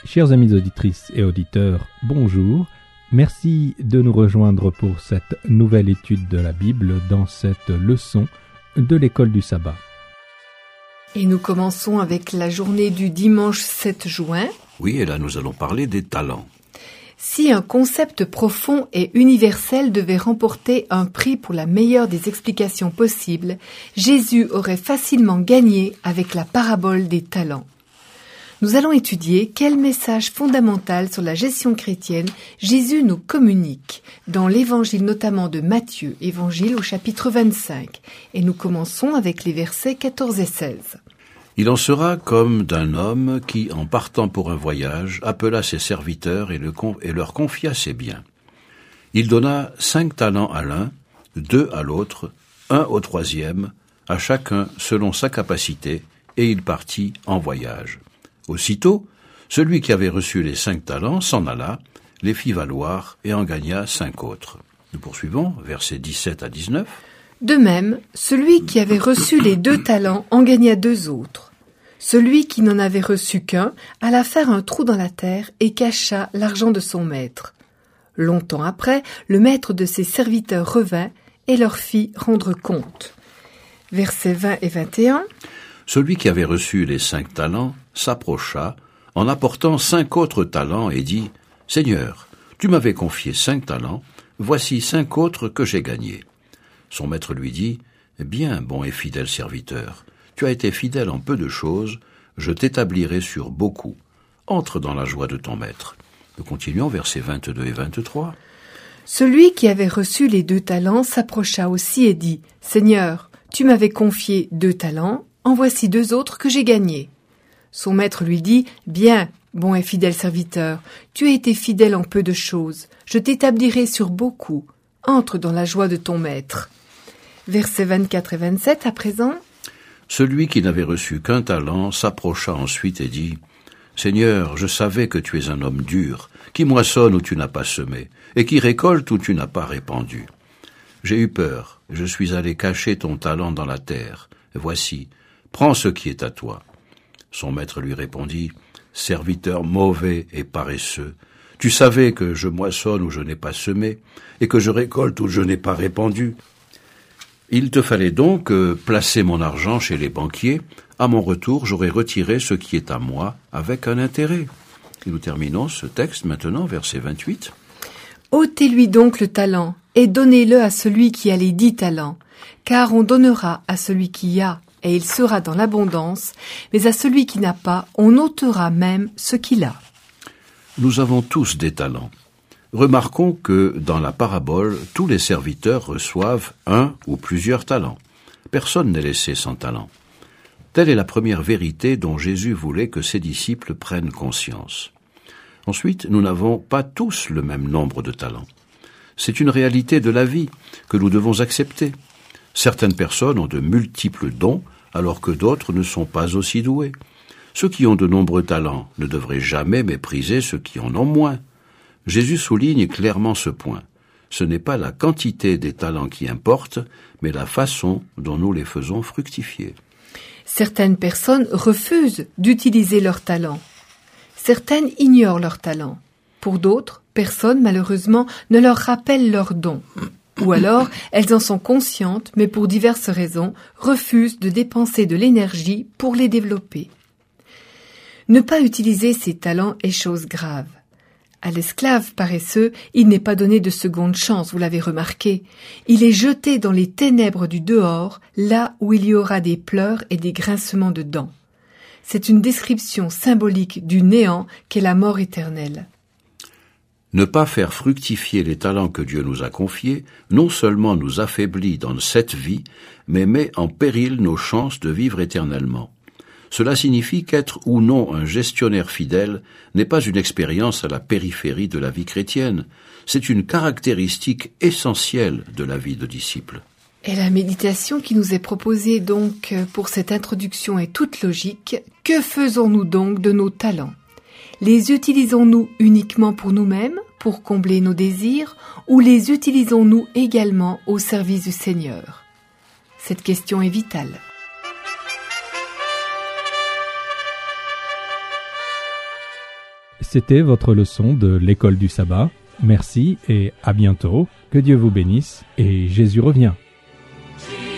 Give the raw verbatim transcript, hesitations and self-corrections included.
Chers amis auditrices et auditeurs, bonjour. Merci de nous rejoindre pour cette nouvelle étude de la Bible dans cette leçon de l'école du sabbat. Et nous commençons avec la journée du dimanche sept juin. Oui, et là nous allons parler des talents. Si un concept profond et universel devait remporter un prix pour la meilleure des explications possibles, Jésus aurait facilement gagné avec la parabole des talents. Nous allons étudier quel message fondamental sur la gestion chrétienne Jésus nous communique dans l'évangile notamment de Matthieu, évangile au chapitre vingt-cinq. Et nous commençons avec les versets quatorze et seize. Il en sera comme d'un homme qui, en partant pour un voyage, appela ses serviteurs et, le con- et leur confia ses biens. Il donna cinq talents à l'un, deux à l'autre, un au troisième, à chacun selon sa capacité, et il partit en voyage. Aussitôt, celui qui avait reçu les cinq talents s'en alla, les fit valoir et en gagna cinq autres. Nous poursuivons, versets dix-sept à dix-neuf. De même, celui qui avait reçu les deux talents en gagna deux autres. Celui qui n'en avait reçu qu'un alla faire un trou dans la terre et cacha l'argent de son maître. Longtemps après, le maître de ses serviteurs revint et leur fit rendre compte. Versets vingt et vingt et un. Celui qui avait reçu les cinq talents s'approcha en apportant cinq autres talents et dit « Seigneur, tu m'avais confié cinq talents, voici cinq autres que j'ai gagnés. » Son maître lui dit « Bien, bon et fidèle serviteur, tu as été fidèle en peu de choses, je t'établirai sur beaucoup. Entre dans la joie de ton maître. » Nous continuons versets vingt-deux et vingt-trois. Celui qui avait reçu les deux talents s'approcha aussi et dit « Seigneur, tu m'avais confié deux talents, en voici deux autres que j'ai gagnés. » Son maître lui dit « Bien, bon et fidèle serviteur, tu as été fidèle en peu de choses, je t'établirai sur beaucoup. Entre dans la joie de ton maître. » Versets vingt-quatre et vingt-sept à présent. Celui qui n'avait reçu qu'un talent s'approcha ensuite et dit « Seigneur, je savais que tu es un homme dur, qui moissonne où tu n'as pas semé, et qui récolte où tu n'as pas répandu. J'ai eu peur, je suis allé cacher ton talent dans la terre. Voici, prends ce qui est à toi. » Son maître lui répondit « Serviteur mauvais et paresseux, tu savais que je moissonne où je n'ai pas semé, et que je récolte où je n'ai pas répandu. Il te fallait donc euh, placer mon argent chez les banquiers. À mon retour, j'aurai retiré ce qui est à moi avec un intérêt. » Et nous terminons ce texte maintenant, verset vingt-huit. « Ôtez-lui donc le talent, et donnez-le à celui qui a les dix talents, car on donnera à celui qui a, et il sera dans l'abondance, mais à celui qui n'a pas, on ôtera même ce qu'il a. » Nous avons tous des talents. Remarquons que, dans la parabole, tous les serviteurs reçoivent un ou plusieurs talents. Personne n'est laissé sans talent. Telle est la première vérité dont Jésus voulait que ses disciples prennent conscience. Ensuite, nous n'avons pas tous le même nombre de talents. C'est une réalité de la vie que nous devons accepter. Certaines personnes ont de multiples dons, alors que d'autres ne sont pas aussi doués. Ceux qui ont de nombreux talents ne devraient jamais mépriser ceux qui en ont moins. Jésus souligne clairement ce point. Ce n'est pas la quantité des talents qui importe, mais la façon dont nous les faisons fructifier. Certaines personnes refusent d'utiliser leurs talents. Certaines ignorent leurs talents. Pour d'autres, personne, malheureusement, ne leur rappelle leurs dons. Ou alors, elles en sont conscientes, mais pour diverses raisons, refusent de dépenser de l'énergie pour les développer. Ne pas utiliser ses talents est chose grave. À l'esclave paresseux, il n'est pas donné de seconde chance, vous l'avez remarqué. Il est jeté dans les ténèbres du dehors, là où il y aura des pleurs et des grincements de dents. C'est une description symbolique du néant qu'est la mort éternelle. Ne pas faire fructifier les talents que Dieu nous a confiés, non seulement nous affaiblit dans cette vie, mais met en péril nos chances de vivre éternellement. Cela signifie qu'être ou non un gestionnaire fidèle n'est pas une expérience à la périphérie de la vie chrétienne. C'est une caractéristique essentielle de la vie de disciple. Et la méditation qui nous est proposée donc pour cette introduction est toute logique. Que faisons-nous donc de nos talents ? Les utilisons-nous uniquement pour nous-mêmes, pour combler nos désirs, ou les utilisons-nous également au service du Seigneur ? Cette question est vitale. c'était votre leçon de l'école du sabbat. Merci et à bientôt. Que Dieu vous bénisse et Jésus revient.